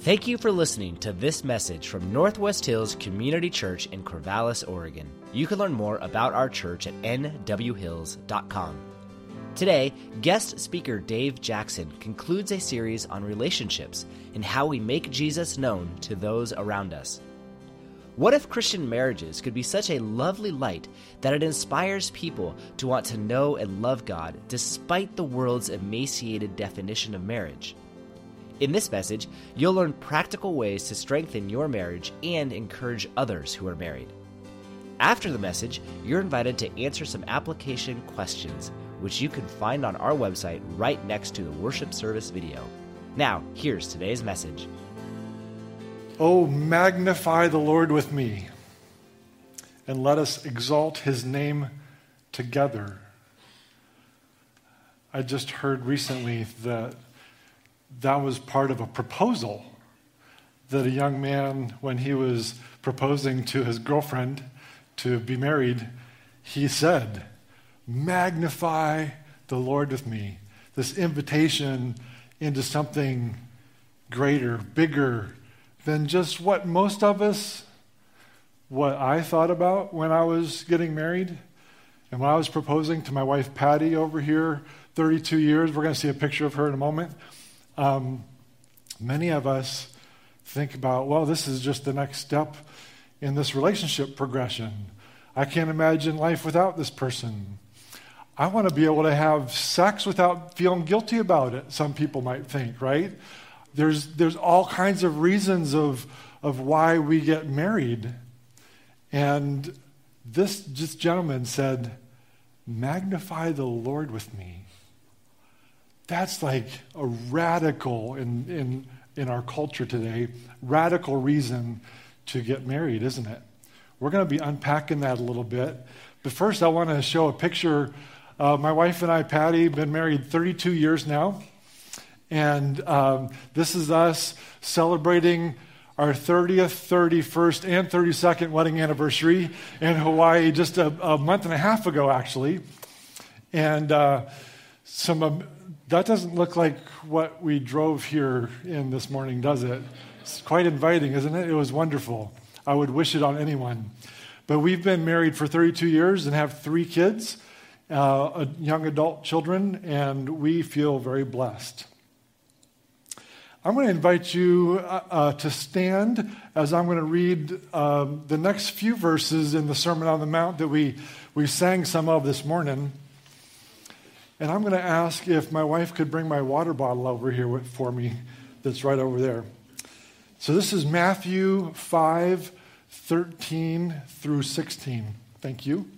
Thank you for listening to this message from Northwest Hills Community Church in Corvallis, Oregon. You can learn more about our church at nwhills.com. Today, guest speaker Dave Jackson concludes a series on relationships and how we make Jesus known to those around us. What if Christian marriages could be such a lovely light that it inspires people to want to know and love God despite the world's emaciated definition of marriage? In this message, you'll learn practical ways to strengthen your marriage and encourage others who are married. After the message, you're invited to answer some application questions, which you can find on our website right next to the worship service video. Now, here's today's message. Oh, magnify the Lord with me, and let us exalt his name together. I just heard recently that was part of a proposal that a young man, when he was proposing to his girlfriend to be married, he said, magnify the Lord with me. This invitation into something greater, bigger than just what I thought about when I was getting married. And when I was proposing to my wife, Patty, over here, 32 years, we're going to see a picture of her in a moment. Many of us think about, well, this is just the next step in this relationship progression. I can't imagine life without this person. I want to be able to have sex without feeling guilty about it, some people might think, right? There's all kinds of reasons of why we get married. And this gentleman said, magnify the Lord with me. That's like a radical, in our culture today, radical reason to get married, isn't it? We're going to be unpacking that a little bit. But first, I want to show a picture. My wife and I, Patty, have been married 32 years now. And this is us celebrating our 30th, 31st, and 32nd wedding anniversary in Hawaii just a month and a half ago, actually. And that doesn't look like what we drove here in this morning, does it? It's quite inviting, isn't it? It was wonderful. I would wish it on anyone. But we've been married for 32 years and have 3 kids, young adult children, and we feel very blessed. I'm going to invite you to stand as I'm going to read the next few verses in the Sermon on the Mount that we sang some of this morning. And I'm going to ask if my wife could bring my water bottle over here for me that's right over there. So this is Matthew 5:13 through 16. Thank you.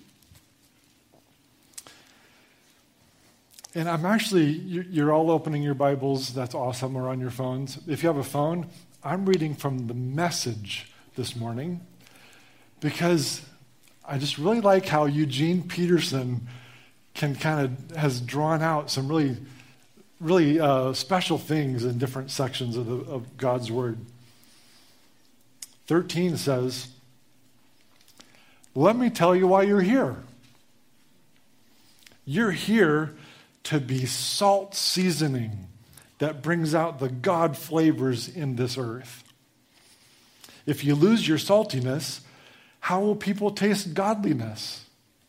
And I'm actually, you're all opening your Bibles. That's awesome. Or on your phones. If you have a phone, I'm reading from the Message this morning because I just really like how Eugene Peterson has drawn out some really, really special things in different sections of God's Word. 13 says, let me tell you why you're here. You're here to be salt seasoning that brings out the God flavors in this earth. If you lose your saltiness, how will people taste godliness?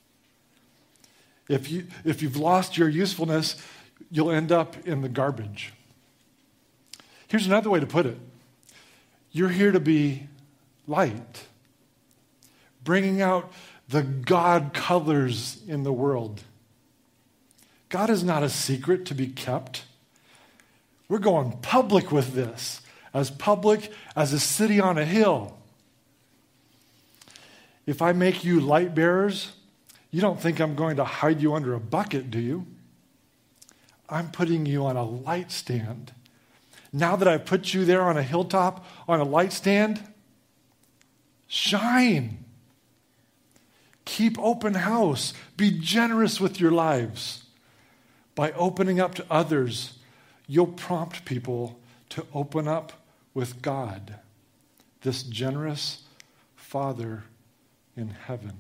If you've lost your usefulness, you'll end up in the garbage. Here's another way to put it. You're here to be light, bringing out the God colors in the world. God is not a secret to be kept. We're going public with this, as public as a city on a hill. If I make you light bearers, you don't think I'm going to hide you under a bucket, do you? I'm putting you on a light stand. Now that I've put you there on a hilltop, on a light stand, shine. Keep open house. Be generous with your lives. By opening up to others, you'll prompt people to open up with God, this generous Father in heaven.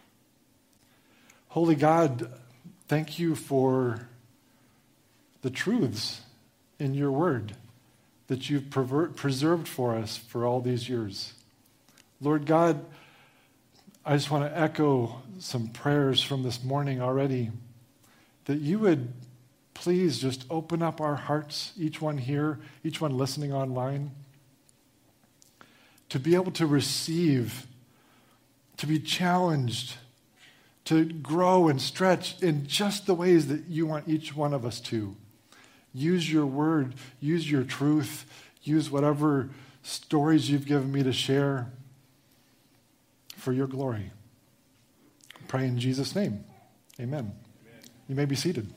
Holy God, thank you for the truths in your word. that you've preserved for us for all these years. Lord God, I just want to echo some prayers from this morning already, that you would please just open up our hearts, each one here, each one listening online, to be able to receive, to be challenged, to grow and stretch in just the ways that you want each one of us to. Use your word, use your truth, use whatever stories you've given me to share for your glory. I pray in Jesus' name. Amen. You may be seated.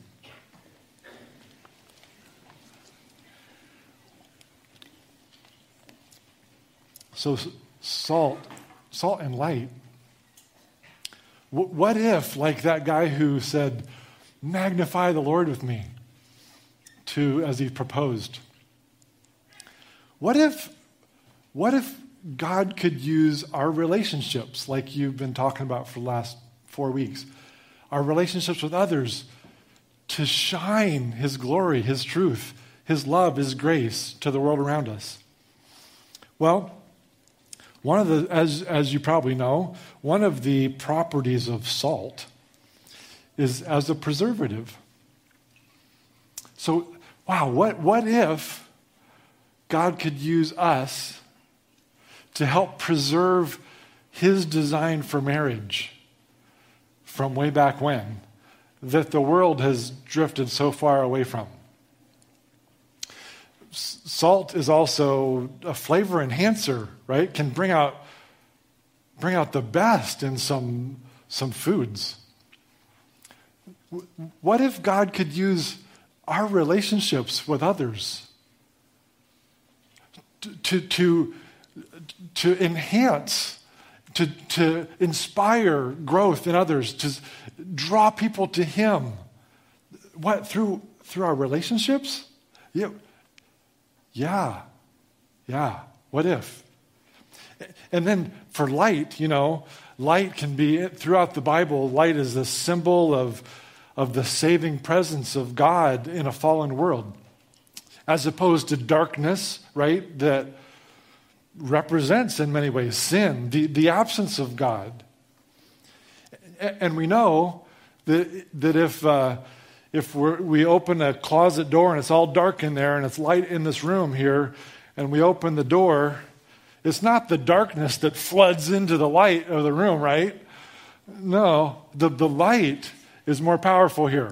So salt and light. What if, like that guy who said, magnify the Lord with me, as he proposed. What if God could use our relationships, like you've been talking about for the last 4 weeks, our relationships with others, to shine his glory, his truth, his love, his grace to the world around us? Well, one of the, as you probably know, one of the properties of salt is as a preservative. So, wow, what if God could use us to help preserve his design for marriage from way back when that the world has drifted so far away from? Salt is also a flavor enhancer, right? Can bring out the best in some foods. What if God could use our relationships with others to enhance, to inspire growth in others, to draw people to him? What, through our relationships? Yeah. What if? And then for light, light can be, throughout the Bible, light is a symbol of the saving presence of God in a fallen world, as opposed to darkness, right, that represents in many ways sin, the absence of God. And we know that if we open a closet door and it's all dark in there and it's light in this room here, and we open the door, it's not the darkness that floods into the light of the room, right? No, the light is more powerful here.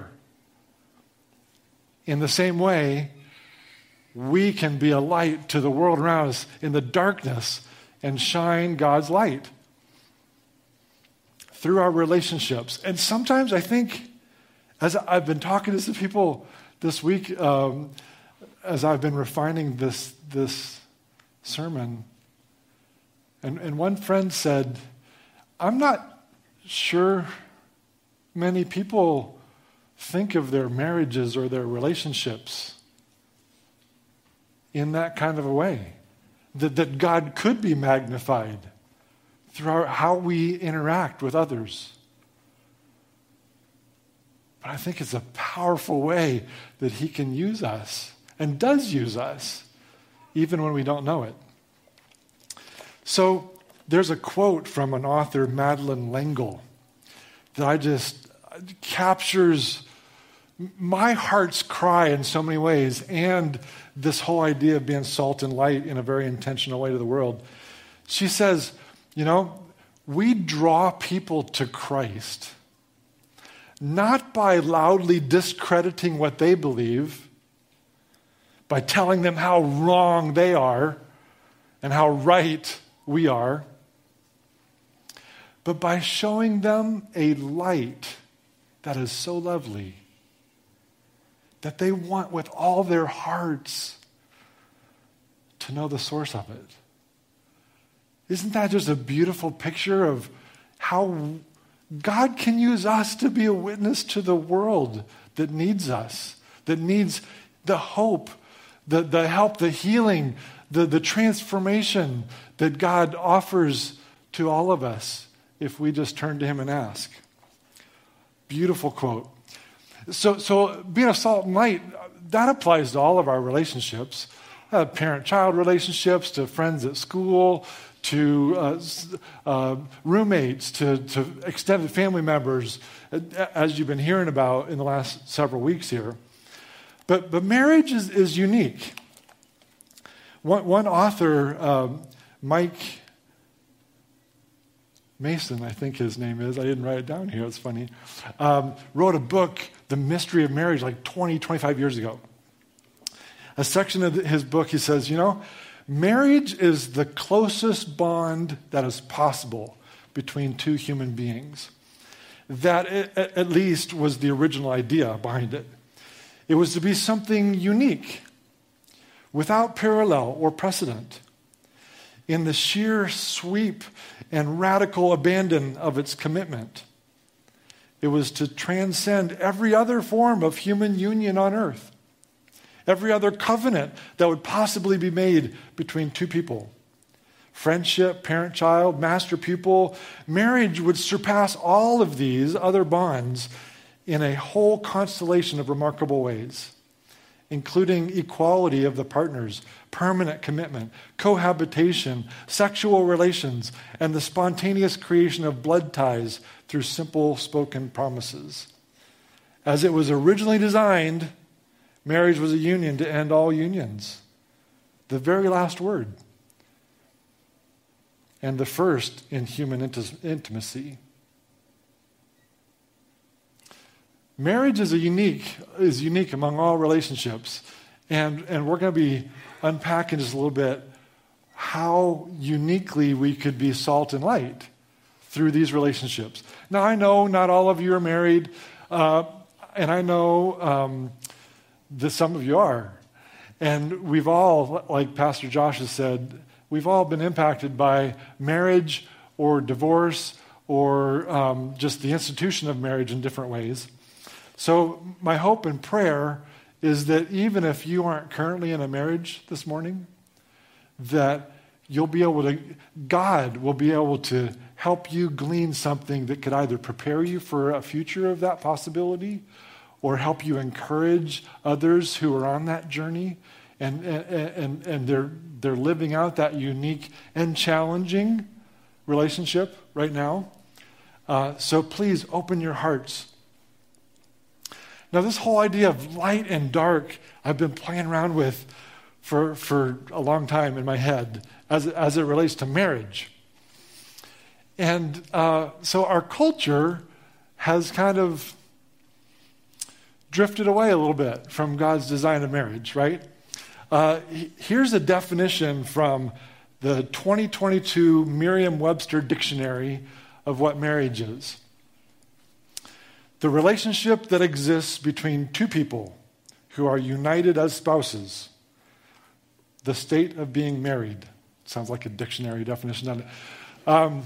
In the same way, we can be a light to the world around us in the darkness and shine God's light through our relationships. And sometimes I think, as I've been talking to some people this week, as I've been refining this sermon, and one friend said, I'm not sure many people think of their marriages or their relationships in that kind of a way, that God could be magnified through how we interact with others. But I think it's a powerful way that he can use us and does use us, even when we don't know it. So there's a quote from an author, Madeleine L'Engle, that captures my heart's cry in so many ways, and this whole idea of being salt and light in a very intentional way to the world. She says, we draw people to Christ not by loudly discrediting what they believe, by telling them how wrong they are and how right we are, but by showing them a light that is so lovely that they want with all their hearts to know the source of it. Isn't that just a beautiful picture of how God can use us to be a witness to the world that needs us, that needs the hope, the help, the healing, the transformation that God offers to all of us if we just turn to him and ask. Beautiful quote. So being a salt and light, that applies to all of our relationships. parent-child relationships, to friends at school, to roommates, to extended family members, as you've been hearing about in the last several weeks here. But marriage is unique. One author, Mike Mason, I think his name is. I didn't write it down here. It's funny. Wrote a book, The Mystery of Marriage, like 20, 25 years ago. A section of his book, he says, marriage is the closest bond that is possible between two human beings. That, at least, was the original idea behind it. It was to be something unique, without parallel or precedent, in the sheer sweep and radical abandon of its commitment. It was to transcend every other form of human union on earth, every other covenant that would possibly be made between two people. Friendship, parent-child, master-pupil, marriage would surpass all of these other bonds in a whole constellation of remarkable ways, including equality of the partners, permanent commitment, cohabitation, sexual relations, and the spontaneous creation of blood ties through simple spoken promises. As it was originally designed, marriage was a union to end all unions. The very last word. And the first in human intimacy. Marriage is unique among all relationships. And we're going to be unpacking just a little bit how uniquely we could be salt and light through these relationships. Now, I know not all of you are married, and I know that some of you are. And we've all, like Pastor Josh has said, we've all been impacted by marriage or divorce or just the institution of marriage in different ways. So my hope and prayer is that even if you aren't currently in a marriage this morning, that God will be able to help you glean something that could either prepare you for a future of that possibility or help you encourage others who are on that journey and they're living out that unique and challenging relationship right now. So please open your hearts. Now, this whole idea of light and dark, I've been playing around with for a long time in my head as it relates to marriage. And so our culture has kind of drifted away a little bit from God's design of marriage, right? Here's a definition from the 2022 Merriam-Webster Dictionary of what marriage is. The relationship that exists between two people who are united as spouses. The state of being married. Sounds like a dictionary definition, doesn't it?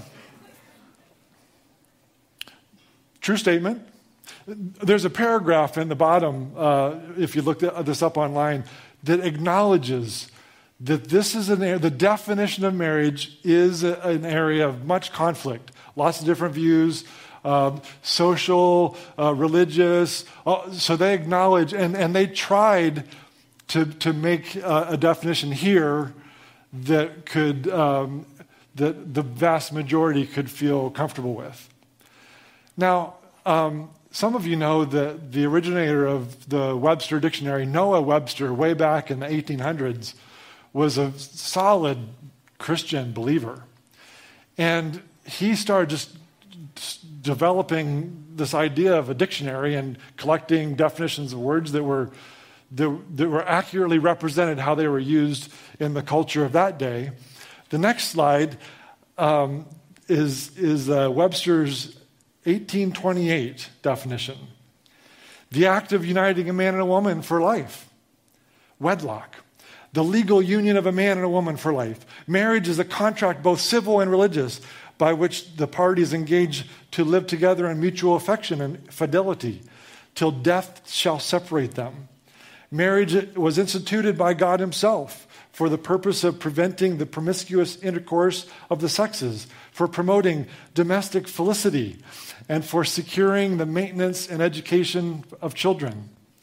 True statement. There's a paragraph in the bottom, if you look this up online, that acknowledges that this is the definition of marriage is an area of much conflict. Lots of different views. Social, religious. So they acknowledge, and they tried to make a definition here that could, that the vast majority could feel comfortable with. Now, some of you know that the originator of the Webster Dictionary, Noah Webster, way back in the 1800s, was a solid Christian believer. And he started just developing this idea of a dictionary and collecting definitions of words that were accurately represented how they were used in the culture of that day. The next slide is Webster's 1828 definition. The act of uniting a man and a woman for life. Wedlock. The legal union of a man and a woman for life. Marriage is a contract both civil and religious by which the parties engage to live together in mutual affection and fidelity till death shall separate them. Marriage was instituted by God himself for the purpose of preventing the promiscuous intercourse of the sexes, for promoting domestic felicity, and for securing the maintenance and education of children.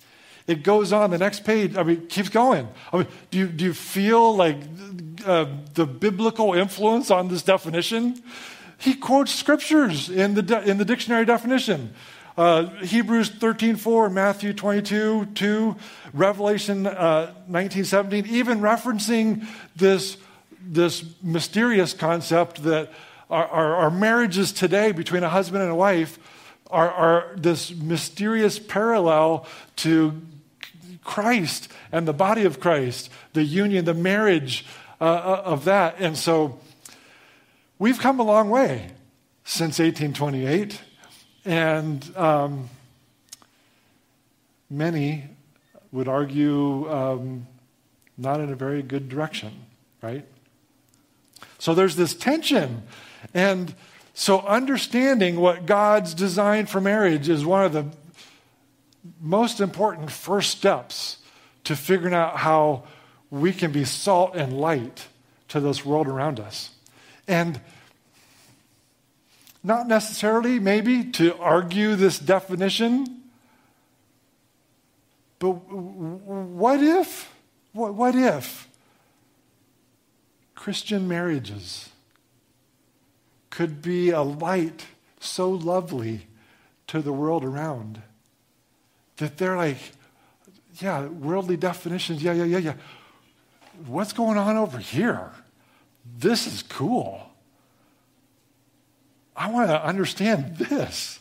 it goes on the next page. I mean, it keeps going. I mean, do you feel like the biblical influence on this definition? He quotes scriptures in the dictionary definition. Hebrews 13:4, Matthew 22:2, Revelation 19:17, even referencing this mysterious concept that our marriages today between a husband and a wife are this mysterious parallel to Christ and the body of Christ, the union, the marriage of that. And so we've come a long way since 1828. And many would argue not in a very good direction, right? So there's this tension. And so understanding what God's design for marriage is one of the most important first steps to figuring out how we can be salt and light to this world around us. And not necessarily, maybe, to argue this definition, but what if Christian marriages could be a light so lovely to the world around that they're like, yeah, worldly definitions, yeah. What's going on over here? This is cool. I want to understand this.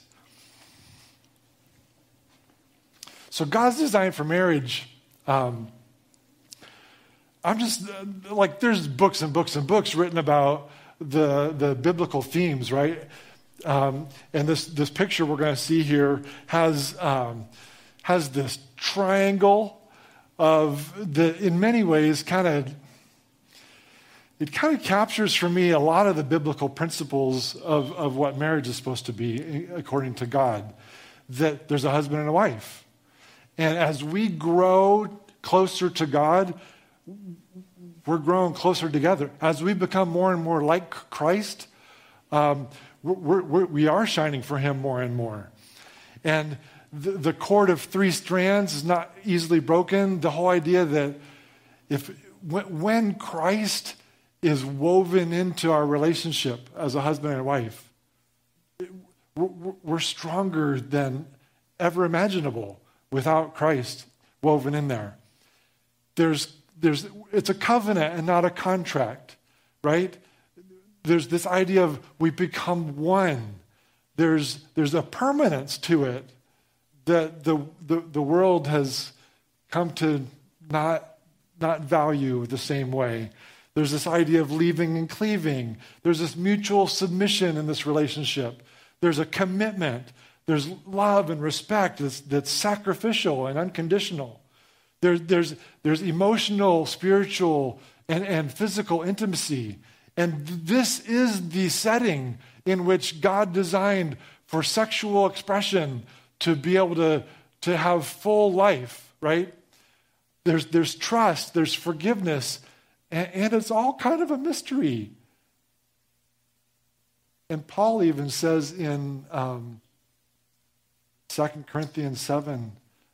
So God's design for marriage, I'm just, there's books and books and books written about the biblical themes, right? And this picture we're going to see here has this triangle of in many ways it kind of captures for me a lot of the biblical principles of what marriage is supposed to be according to God. That there's a husband and a wife. And as we grow closer to God, we're growing closer together. As we become more and more like Christ, we are shining for him more and more. And the cord of three strands is not easily broken. The whole idea that when Christ is woven into our relationship as a husband and wife, we're stronger than ever imaginable without Christ woven in there. It's a covenant and not a contract, right? There's this idea of we become one. There's a permanence to it that the world has come to not value the same way. There's this idea of leaving and cleaving. There's this mutual submission in this relationship. There's a commitment. There's love and respect that's sacrificial and unconditional. There's emotional, spiritual, and physical intimacy. And this is the setting in which God designed for sexual expression to be able to have full life, right? There's trust, there's forgiveness, and it's all kind of a mystery. And Paul even says in 2 Corinthians 7,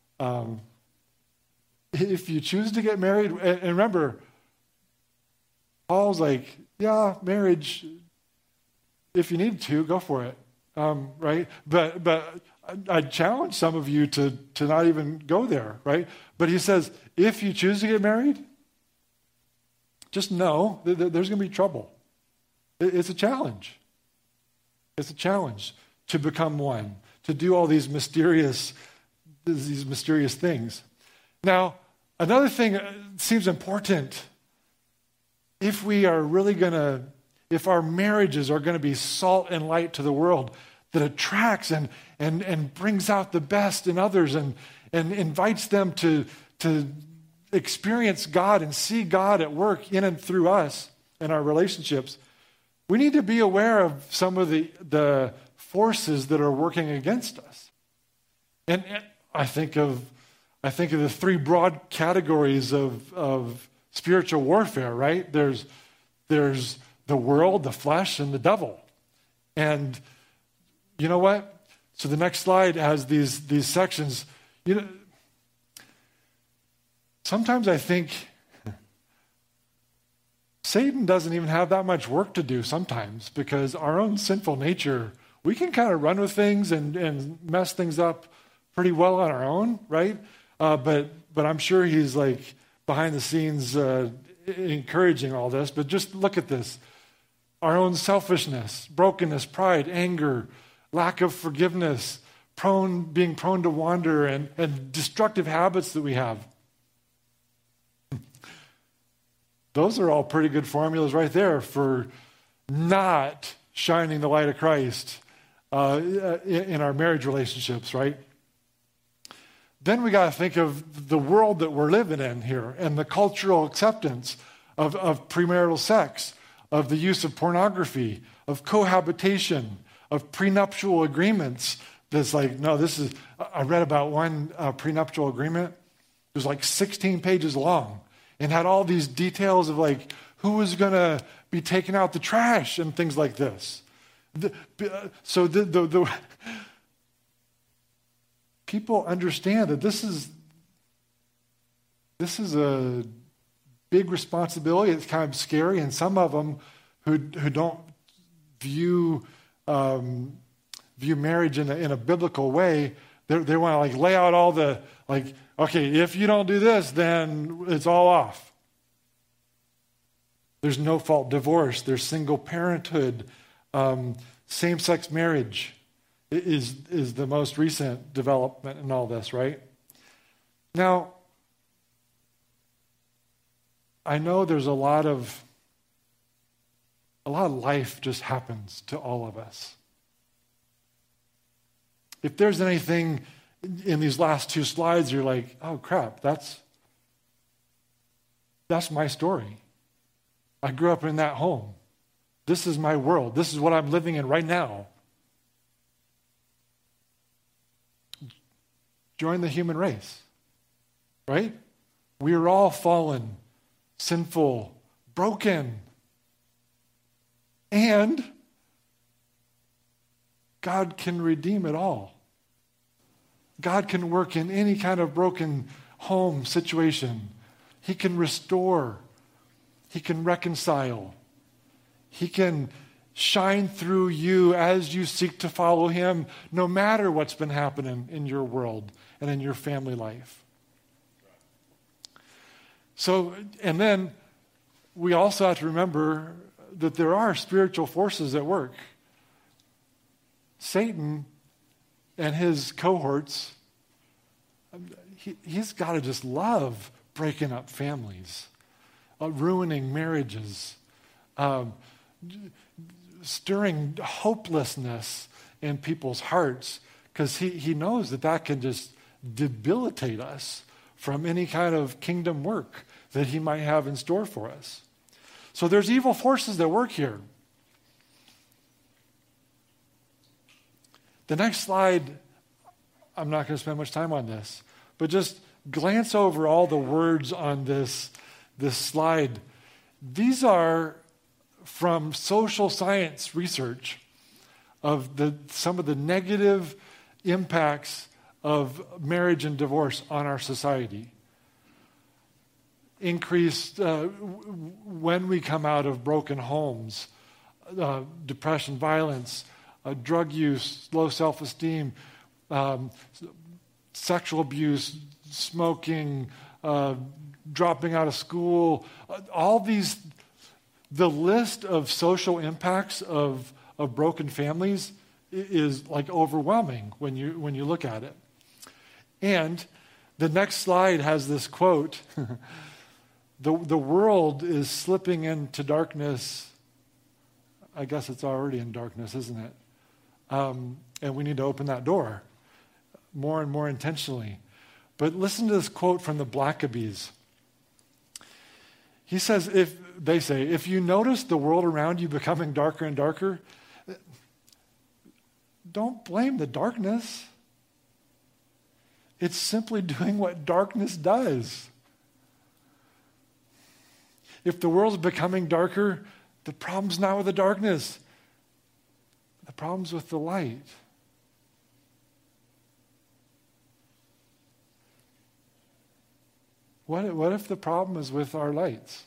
if you choose to get married, and remember, Paul's like, yeah, marriage, if you need to, go for it, right? But I'd challenge some of you to not even go there, right? But he says, if you choose to get married, just know that there's going to be trouble. It's a challenge. It's a challenge to become one, to do all these mysterious things. Now, another thing seems important. If our marriages are going to be salt and light to the world that attracts and brings out the best in others and invites them to experience God and see God at work in and through us and our relationships, we need to be aware of some of the forces that are working against us. And I think of the three broad categories of spiritual warfare, right? There's the world, the flesh, and the devil. And you know what? So the next slide has these sections. sometimes I think Satan doesn't even have that much work to do sometimes, because our own sinful nature, we can kind of run with things and mess things up pretty well on our own, right? But I'm sure he's like behind the scenes encouraging all this. But just look at this. Our own selfishness, brokenness, pride, anger, lack of forgiveness, being prone to wander, and destructive habits that we have. Those are all pretty good formulas right there for not shining the light of Christ in our marriage relationships, right? Then we got to think of the world that we're living in here and the cultural acceptance of premarital sex, of the use of pornography, of cohabitation, of prenuptial agreements. That's like, no, I read about one prenuptial agreement. It was like 16 pages long and had all these details of like who was going to be taking out the trash and things like this. So the people understand that this is a big responsibility. It's kind of scary, and some of them who don't view marriage in a biblical way, they want to like lay out all the like, okay, if you don't do this, then it's all off. There's no-fault divorce. There's single parenthood. Same-sex marriage is the most recent development in all this, right? Now, I know there's a lot of life just happens to all of us. If there's anything in these last two slides, you're like, oh crap, that's my story. I grew up in that home. This is my world. This is what I'm living in right now. Join the human race, right? We are all fallen, sinful, broken. And God can redeem it all. God can work in any kind of broken home situation. He can restore. He can reconcile. He can shine through you as you seek to follow him, no matter what's been happening in your world and in your family life. So, and then we also have to remember that there are spiritual forces at work. Satan and his cohorts, he's got to just love breaking up families, ruining marriages, stirring hopelessness in people's hearts, because he knows that can just debilitate us from any kind of kingdom work that he might have in store for us. So there's evil forces that work here. The next slide, I'm not going to spend much time on this, but just glance over all the words on this slide. These are from social science research of some of the negative impacts of marriage and divorce on our society. Increased when we come out of broken homes, depression, violence, drug use, low self-esteem, sexual abuse, smoking, dropping out of school, all these, the list of social impacts of broken families is like overwhelming when you look at it. And the next slide has this quote, the world is slipping into darkness. I guess it's already in darkness, isn't it? And we need to open that door more and more intentionally. But listen to this quote from the Blackabees. He says, if you notice the world around you becoming darker and darker, don't blame the darkness. It's simply doing what darkness does. If the world's becoming darker, the problem's not with the darkness. The problem's with the light. What if the problem is with our lights?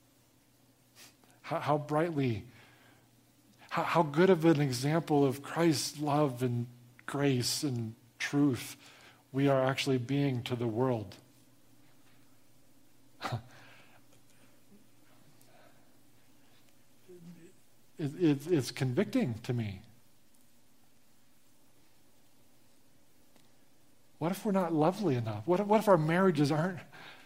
How brightly, how good of an example of Christ's love and grace and truth we are actually being to the world. It's convicting to me. What if we're not lovely enough? What if our marriages aren't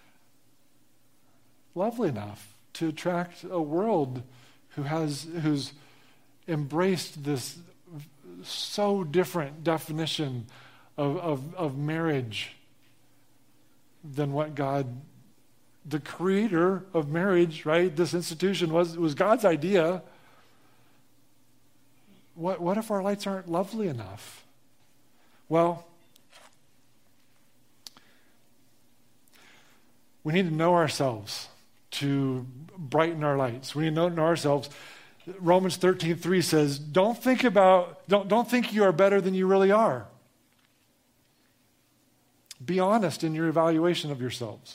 lovely enough to attract a world who's embraced this so different definition of marriage than what God, the creator of marriage, right? This institution was God's idea. What if our lights aren't lovely enough? Well, we need to know ourselves to brighten our lights. We need to know ourselves. Romans 13:3 says, don't think you are better than you really are. Be honest in your evaluation of yourselves.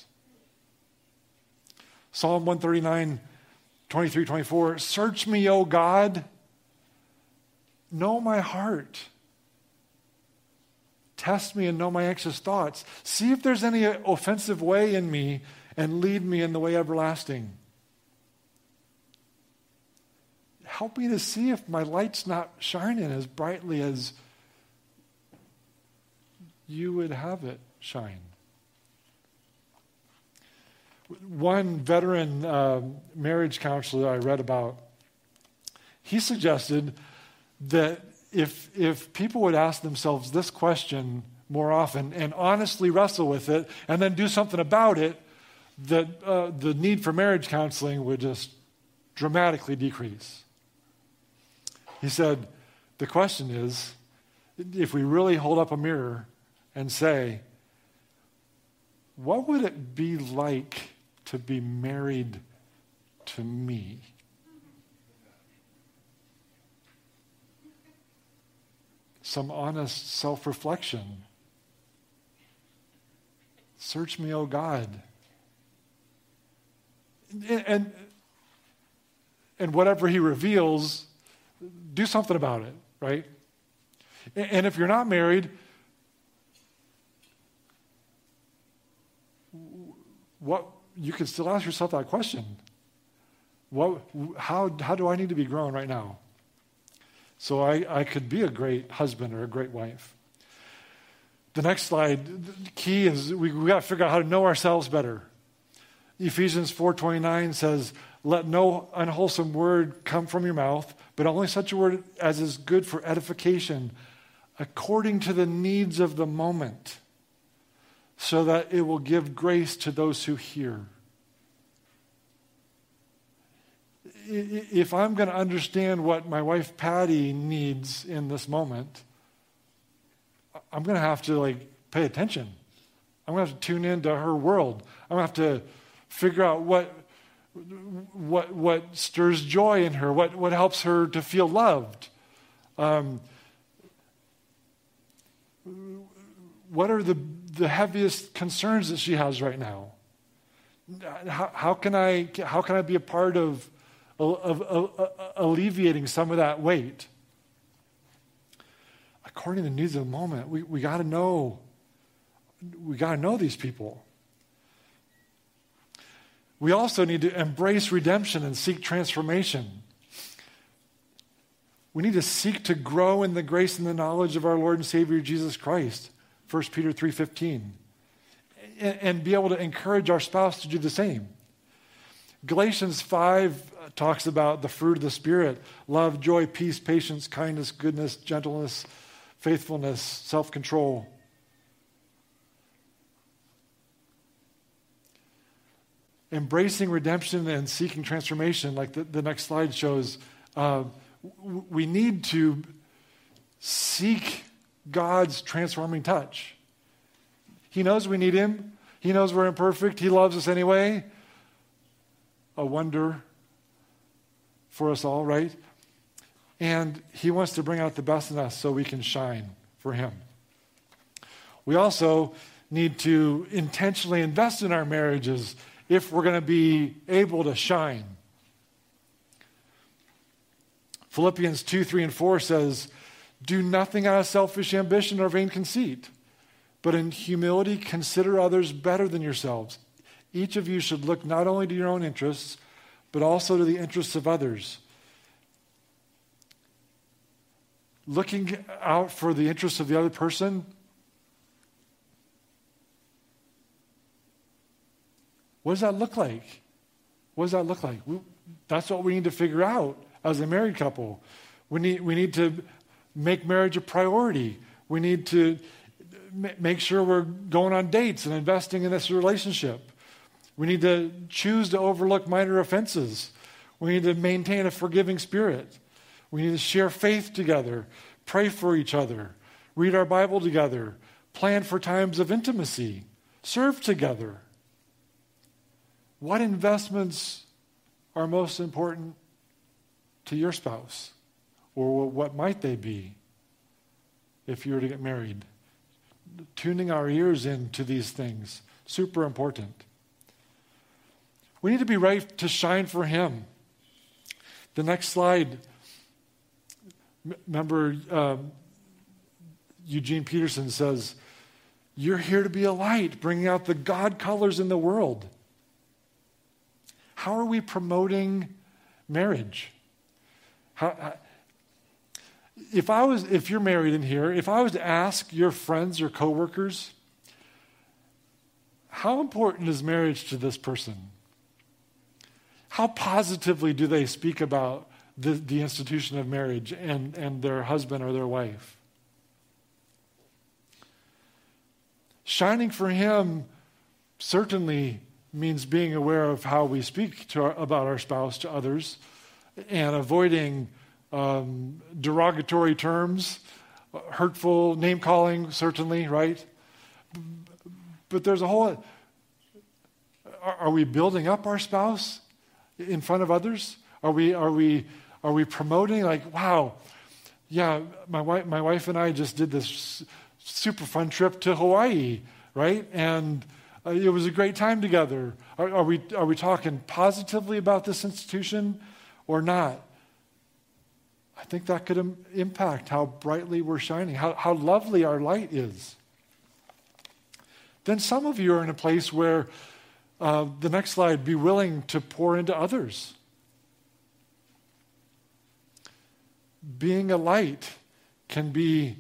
Psalm 139, 23, 24, search me, O God, know my heart. Test me and know my anxious thoughts. See if there's any offensive way in me and lead me in the way everlasting. Help me to see if my light's not shining as brightly as you would have it shine. One veteran marriage counselor I read about, he suggested that if people would ask themselves this question more often and honestly wrestle with it and then do something about it, that the need for marriage counseling would just dramatically decrease. He said, the question is, if we really hold up a mirror and say, what would it be like to be married to me? Some honest self-reflection. Search me, O God. And whatever he reveals, do something about it, right? And if you're not married, you can still ask yourself that question. How do I need to be grown right now? So I could be a great husband or a great wife. The next slide, the key is we got to figure out how to know ourselves better. Ephesians 4:29 says, let no unwholesome word come from your mouth, but only such a word as is good for edification, according to the needs of the moment, so that it will give grace to those who hear. If I'm going to understand what my wife Patty needs in this moment, I'm going to have to pay attention. I'm going to have to tune into her world. I'm going to have to figure out what stirs joy in her, what helps her to feel loved. What are the heaviest concerns that she has right now? How can I be a part of alleviating some of that weight? According to the needs of the moment, we got to know. We got to know these people. We also need to embrace redemption and seek transformation. We need to seek to grow in the grace and the knowledge of our Lord and Savior Jesus Christ, 1 Peter 3:15, and be able to encourage our spouse to do the same. Galatians 5 talks about the fruit of the Spirit: love, joy, peace, patience, kindness, goodness, gentleness, faithfulness, self-control. Embracing redemption and seeking transformation, like the next slide shows, we need to seek God's transforming touch. He knows we need him. He knows we're imperfect. He loves us anyway. A wonder for us all, right? And he wants to bring out the best in us so we can shine for him. We also need to intentionally invest in our marriages if we're going to be able to shine. Philippians 2, 3, and 4 says, "Do nothing out of selfish ambition or vain conceit, but in humility consider others better than yourselves. Each of you should look not only to your own interests, but also to the interests of others." Looking out for the interests of the other person, what does that look like? What does that look like? That's what we need to figure out as a married couple. We need to make marriage a priority. We need to make sure we're going on dates and investing in this relationship. We need to choose to overlook minor offenses. We need to maintain a forgiving spirit. We need to share faith together, pray for each other, read our Bible together, plan for times of intimacy, serve together. What investments are most important to your spouse? Or what might they be if you were to get married? Tuning our ears into these things, super important. We need to be ready to shine for Him. The next slide, remember Eugene Peterson says, "You're here to be a light, bringing out the God colors in the world." How are we promoting marriage? If you're married in here, if I was to ask your friends or coworkers, how important is marriage to this person? How positively do they speak about the institution of marriage and their husband or their wife? Shining for Him certainly means being aware of how we speak about our spouse to others and avoiding derogatory terms, hurtful name-calling, certainly, right? But there's a whole... Are we building up our spouse in front of others? Are we promoting, like, wow, yeah, my wife and I just did this super fun trip to Hawaii, right? And it was a great time together. Are we talking positively about this institution or not? I think that could impact how brightly we're shining, how lovely our light is. Then some of you are in a place where, the next slide, be willing to pour into others. Being a light can be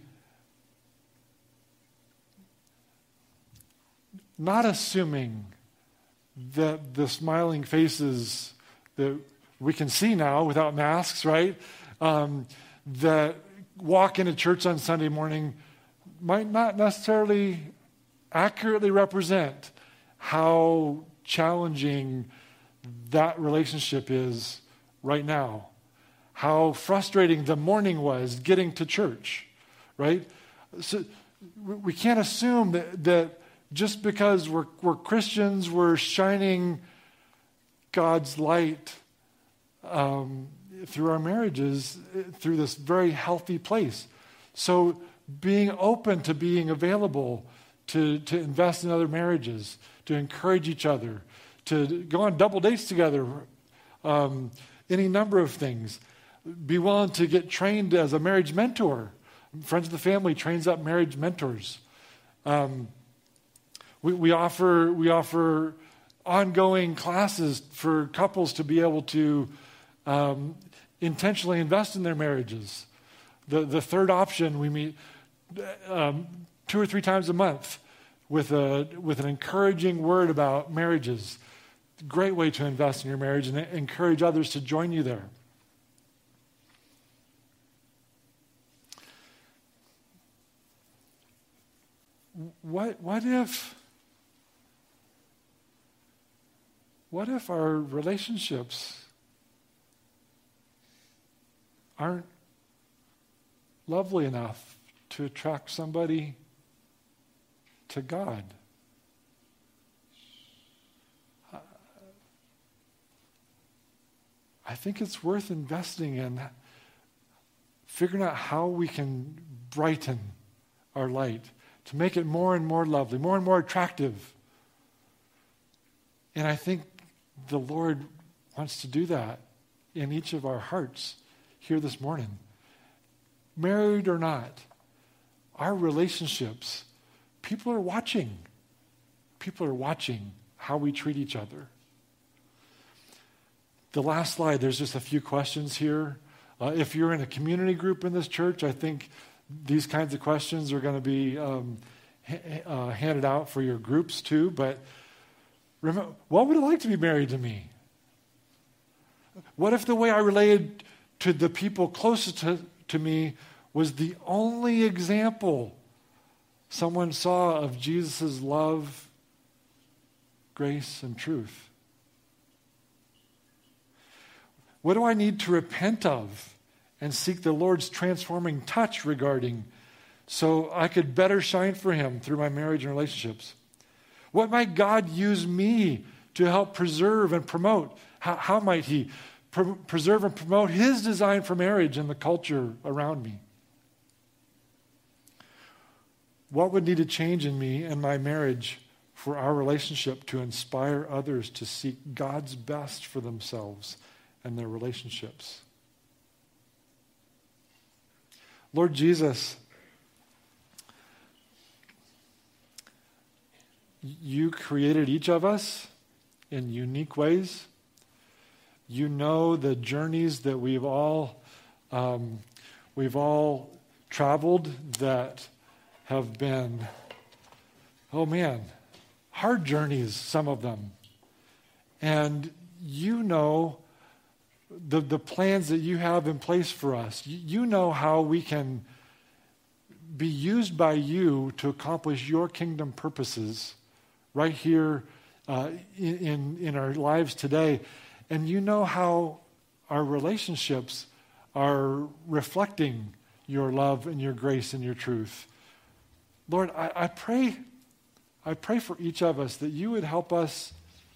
not assuming that the smiling faces that we can see now without masks, right? That walk into church on Sunday morning might not necessarily accurately represent how challenging that relationship is right now. How frustrating the morning was getting to church, right? So we can't assume that just because we're Christians, we're shining God's light through our marriages, through this very healthy place. So being open to being available to invest in other marriages, to encourage each other, to go on double dates together, any number of things. Be willing to get trained as a marriage mentor. Friends of the Family trains up marriage mentors. We offer ongoing classes for couples to be able to intentionally invest in their marriages. The third option, we meet 2 or 3 times a month with an encouraging word about marriages. Great way to invest in your marriage and encourage others to join you there. What if our relationships aren't lovely enough to attract somebody to God? I think it's worth investing in figuring out how we can brighten our light to make it more and more lovely, more and more attractive. And I think the Lord wants to do that in each of our hearts here this morning. Married or not, our relationships, people are watching. People are watching how we treat each other. The last slide, there's just a few questions here. If you're in a community group in this church, I think these kinds of questions are going to be handed out for your groups too. But remember, what would it like to be married to me? What if the way I related to the people closest to me was the only example someone saw of Jesus' love, grace, and truth? What do I need to repent of and seek the Lord's transforming touch regarding so I could better shine for Him through my marriage and relationships? What might God use me to help preserve and promote? How might He preserve and promote His design for marriage in the culture around me? What would need to change in me and my marriage for our relationship to inspire others to seek God's best for themselves and their relationships? Lord Jesus, you created each of us in unique ways. You know the journeys that we've all traveled that have been, hard journeys, some of them. And you know the plans that you have in place for us. You know how we can be used by you to accomplish your kingdom purposes right here in our lives today. And you know how our relationships are reflecting your love and your grace and your truth. Lord, I pray for each of us that you would help us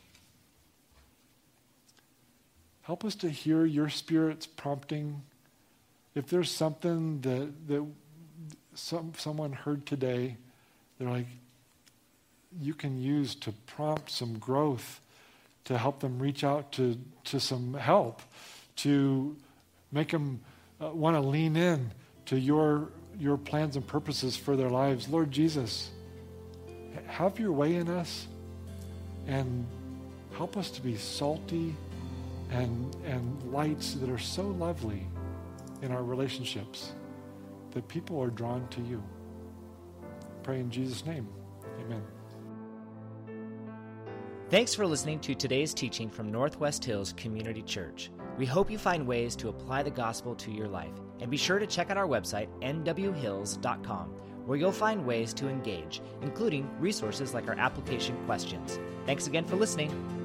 to hear your Spirit's prompting. If there's something that someone heard today, they're like, you can use to prompt some growth, to help them reach out to some help, to make them want to lean in to your plans and purposes for their lives. Lord Jesus, have your way in us and help us to be salty and lights that are so lovely in our relationships that people are drawn to you. Pray in Jesus' name. Amen. Thanks for listening to today's teaching from Northwest Hills Community Church. We hope you find ways to apply the gospel to your life. And be sure to check out our website, nwhills.com, where you'll find ways to engage, including resources like our application questions. Thanks again for listening.